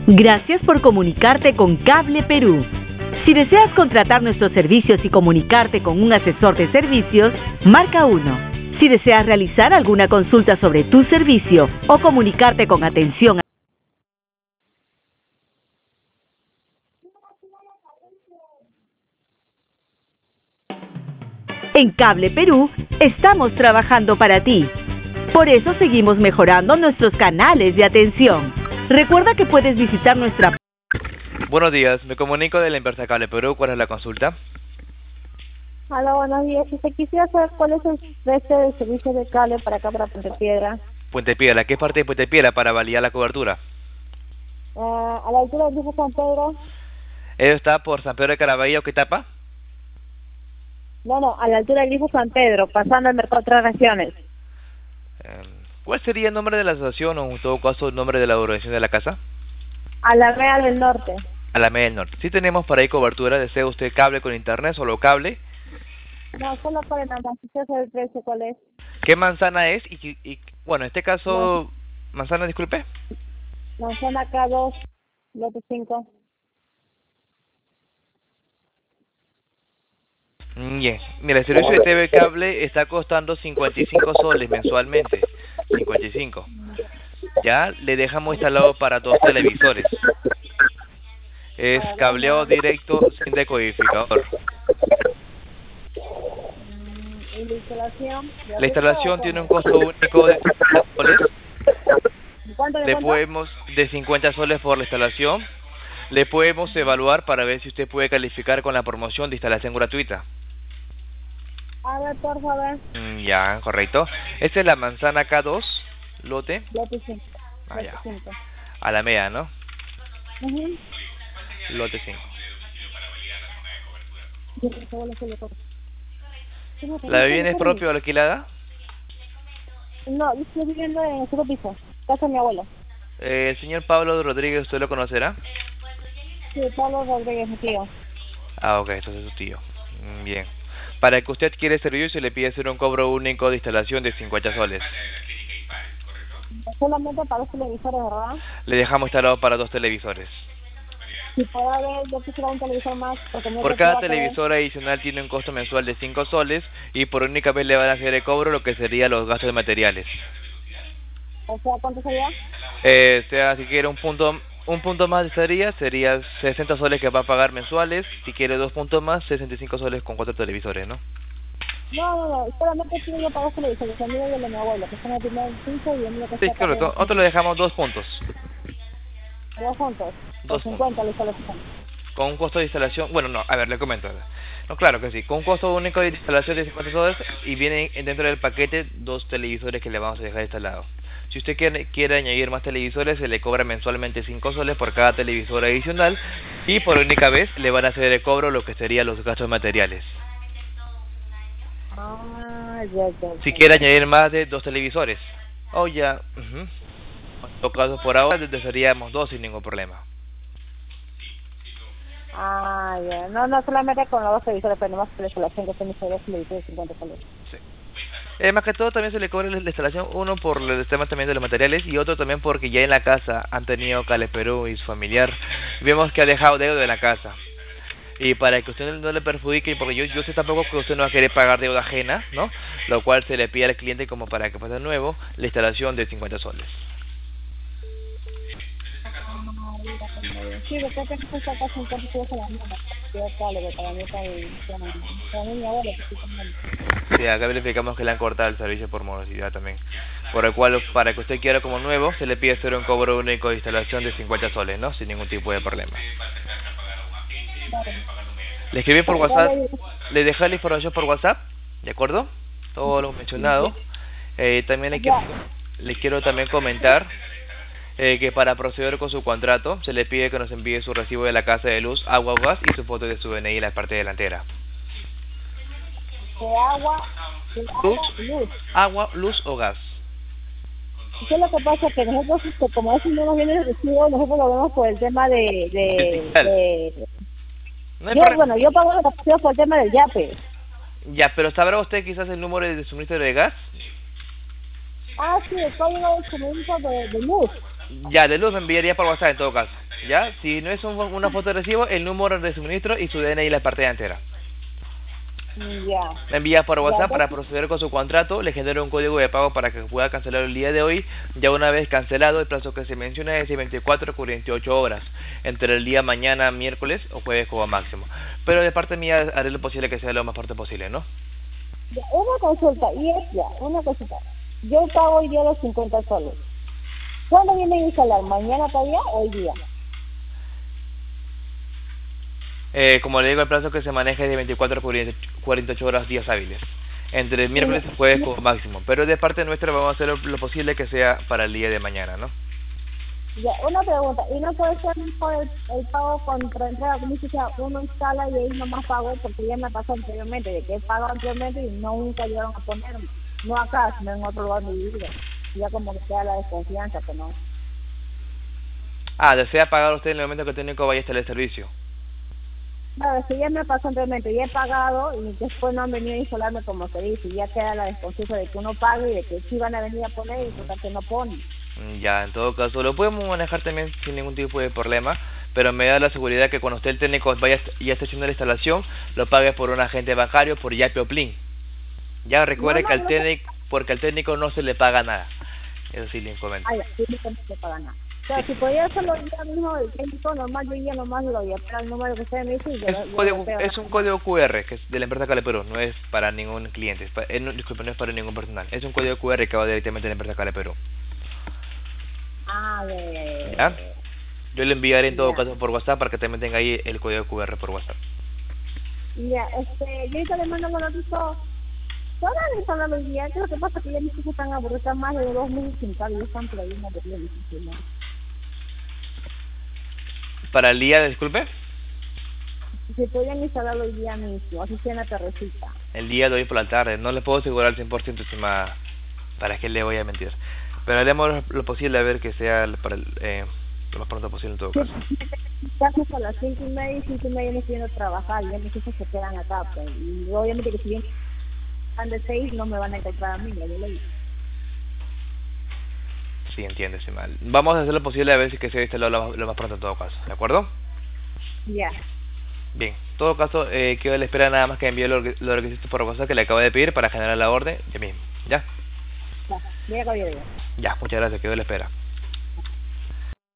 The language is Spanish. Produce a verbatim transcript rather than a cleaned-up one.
Gracias por comunicarte con Cable Perú. Si deseas contratar nuestros servicios y comunicarte con un asesor de servicios, marca uno. Si deseas realizar alguna consulta sobre tu servicio o comunicarte con atención en Cable Perú, estamos trabajando para ti. Por eso seguimos mejorando nuestros canales de atención. Recuerda que puedes visitar nuestra... Buenos días, me comunico de la empresa Cable Perú. ¿Cuál es la consulta? Hola, buenos días. Si se quisiera saber cuál es el precio del servicio de cable para acá, para Puente Piedra. Puente Piedra, ¿qué parte de Puente Piedra para validar la cobertura? Uh, a la altura del Grifo San Pedro. ¿Eso está por San Pedro de Caraballo? ¿Qué etapa? No, no, a la altura del Grifo San Pedro, pasando el mercado de Tres Regiones. ¿Cuál sería el nombre de la asociación o en todo caso el nombre de la organización de la casa? Alameda del Norte. Alameda del Norte. Sí tenemos para ahí cobertura. ¿Desea usted cable con internet, solo cable? No, solo para nada más. Quisiera saber el precio, ¿cuál es? ¿Qué manzana es? Y, y bueno, en este caso, no. ¿Manzana, disculpe? Manzana K dos, lote cinco. Bien, mira, el servicio de T V cable está costando cincuenta y cinco soles mensualmente, cincuenta y cinco. Ya le dejamos instalado para dos televisores. Es cableado directo sin decodificador. ¿Y la instalación? La instalación tiene un costo único de cincuenta soles. ¿Cuánto de Le cuánto? podemos de cincuenta soles por la instalación. Le podemos evaluar para ver si usted puede calificar con la promoción de instalación gratuita. A ver, por favor. Mm, ya, correcto. Esta es la manzana K dos, lote. Lote cinco. Ah, Lote ya. cinco. Alameda, ¿no? Uh-huh. Lote cinco. ¿La vivienda es propia o alquilada? No, yo estoy viviendo en el segundo piso, casa de mi abuelo. Eh, el señor Pablo Rodríguez, ¿usted lo conocerá? Sí, Pablo Rodríguez, mi tío. Ah, ok, entonces es su tío. Mm, bien. Para que usted quiera servicio se le pide hacer un cobro único de instalación de cincuenta soles. Solamente para los televisores, ¿verdad? Le dejamos instalado para dos televisores. Si puede haber, yo quisiera un televisor más. Porque no Por te cada puedo televisor adicional tiene un costo mensual de cinco soles y por única vez le van a hacer el cobro lo que sería los gastos de materiales. O sea, ¿cuánto sería? Eh, o sea, si quiere un punto un punto más sería sería sesenta soles que va a pagar mensuales. Si quiere dos puntos más, sesenta y cinco soles con cuatro televisores, ¿no? No, no, no, solamente quiero yo pagar los televisores, el mío y el de mi abuelo, que están en el primer piso y el mío que Sí, está acá. correcto. Nosotros le dejamos dos puntos. Dos juntos. Dos Por cincuenta le sale Con un costo de instalación, bueno, no, a ver, le comento. No, claro que sí, con un costo único de instalación de cincuenta soles y viene dentro del paquete dos televisores que le vamos a dejar instalados. Si usted quiere, quiere añadir más televisores, se le cobra mensualmente cinco soles por cada televisor adicional y por única vez le van a hacer el cobro lo que serían los gastos materiales. Ah, ya, ya. Si quiere añadir más de dos televisores, o ya, uh-huh. En todo caso por ahora desearíamos dos sin ningún problema. Ah, ya. No, no, solamente con los dos televisores, pero nomás la instalación que son mis dos televisores de cincuenta soles. Sí. Eh, más que todo también se le cobra la instalación, uno por el tema también de los materiales y otro también porque ya en la casa han tenido Cable Perú y su familiar. Vemos que ha dejado deuda de la casa. Y para que usted no le perjudique, porque yo, yo sé tampoco que usted no va a querer pagar deuda ajena, ¿no? Lo cual se le pide al cliente como para que pase de nuevo la instalación de cincuenta soles. Sí, después que se saca cincuenta soles a la misma. Yo cable, que para mí está bien. Para mí mi abuelo, que sí también. Sí, acá verificamos que le han cortado el servicio por morosidad también. Por el cual, para que usted quiera como nuevo, se le pide hacer un cobro único de instalación de cincuenta soles, ¿no? Sin ningún tipo de problema. Le escribí por WhatsApp, le dejé la información por WhatsApp, ¿de acuerdo? Todo lo mencionado. Eh, también le quiero, le quiero también comentar eh, que para proceder con su contrato se le pide que nos envíe su recibo de la casa de luz, agua, gas y su foto de su D N I en la parte delantera. De agua, de agua, Luz, luz. agua, luz o gas. ¿Qué es lo que pasa? Que nosotros, este, como eso no nos viene el recibo, nosotros lo vemos por el tema de... de, de No hay yo, problema. bueno, yo pago los recibos por el tema del yape. Ya, pero ¿sabrá usted quizás el número de suministro de gas? Ah, sí, el código de suministro de, de luz. Ya, de luz me enviaría por WhatsApp en todo caso. ¿ya? Si no es un, una foto de recibo, el número de suministro y su D N I en la parte delantera. Ya. Me envía por WhatsApp Ya, para proceder con su contrato, le genero un código de pago para que pueda cancelar el día de hoy. Ya una vez cancelado, el plazo que se menciona es de veinticuatro a cuarenta y ocho horas, entre el día mañana, miércoles o jueves como máximo. Pero de parte mía haré lo posible que sea lo más pronto posible, ¿no? Ya, una consulta, y es ya, una consulta. Yo pago hoy día los cincuenta soles. ¿Cuándo viene a instalar? ¿Mañana todavía o hoy día? Eh, como le digo, el plazo que se maneja es de veinticuatro a cuarenta y ocho horas, días hábiles, entre el miércoles y jueves como máximo. Pero de parte nuestra vamos a hacer lo, lo posible que sea para el día de mañana, ¿no? Ya, una pregunta, ¿y no puede ser mejor el, el pago contra entrega? Como si sea, uno instala y ahí nomás pago, porque ya me pasó anteriormente, de que he pagado anteriormente y no nunca llegaron a ponerme. No acá, sino en otro lugar de mi vida. Ya como que queda la desconfianza, que no. Ah, desea pagar usted en el momento que el técnico vaya a instalar el servicio. Claro, si ya me pasó anteriormente, ya he pagado y después no han venido a instalarme como se dice, y ya queda la desconfianza de que uno pague y de que sí van a venir a poner y por que no ponen. Ya, en todo caso, lo podemos manejar también sin ningún tipo de problema, pero me da la seguridad que cuando usted el técnico vaya y esté haciendo la instalación, lo pague por un agente bancario, por Yape o Plin. Ya recuerde No, no, que al no, técnico, porque al técnico no se le paga nada. Eso sí le comento. Ah, ya, sí, no se paga nada. O sea, si podía hacerlo ya mismo el técnico normal, yo ya nomás lo voy a pegar el número que usted me dice y yo, Es, yo un lo código, pego. es un código Q R que es de la empresa Cale Perú, no es para ningún cliente, es pa- eh, no, disculpe, no es para ningún personal, es un código Q R que va directamente de la empresa Cale Perú. Ah, ya, ya, ya, ¿Ya? ya. Yo le enviaré en todo Ya. caso por WhatsApp para que también tenga ahí el código Q R por WhatsApp. Ya, este, yo ahorita le mando con noticia. Todavía están hablando hoy día, creo que pasa que ya mis hijos están aburridos, están más de dos meses sin cable, y están por ahí una de mis hijos, ¿no? Para el día, disculpe, Si podían instalarlo hoy día mismo, así sea en la tardecita. el día de hoy por la tarde, no le puedo asegurar al cien por ciento, estimada, para que le voy a mentir. Pero haremos lo posible a ver que sea para el, eh, lo más pronto posible en todo caso. Estamos a las cinco y media y cinco y media no estoy yendo a trabajar, ya mis hijos se quedan acá, pues, y obviamente que si bien están de seis no me van a encontrar a mí, ya yo le digo. Sí, entiende, estimada. Vamos a hacer lo posible a ver si que se instaló lo, más- lo más pronto en todo caso, ¿de acuerdo? Ya. Bien, en todo caso, eh, quedo a la espera nada más que envíe los lo requisitos por WhatsApp que le acabo de pedir para generar la orden, ya mismo, ¿ya? Ya, ya acabo de llegar. Ya, muchas gracias, quedo a la espera.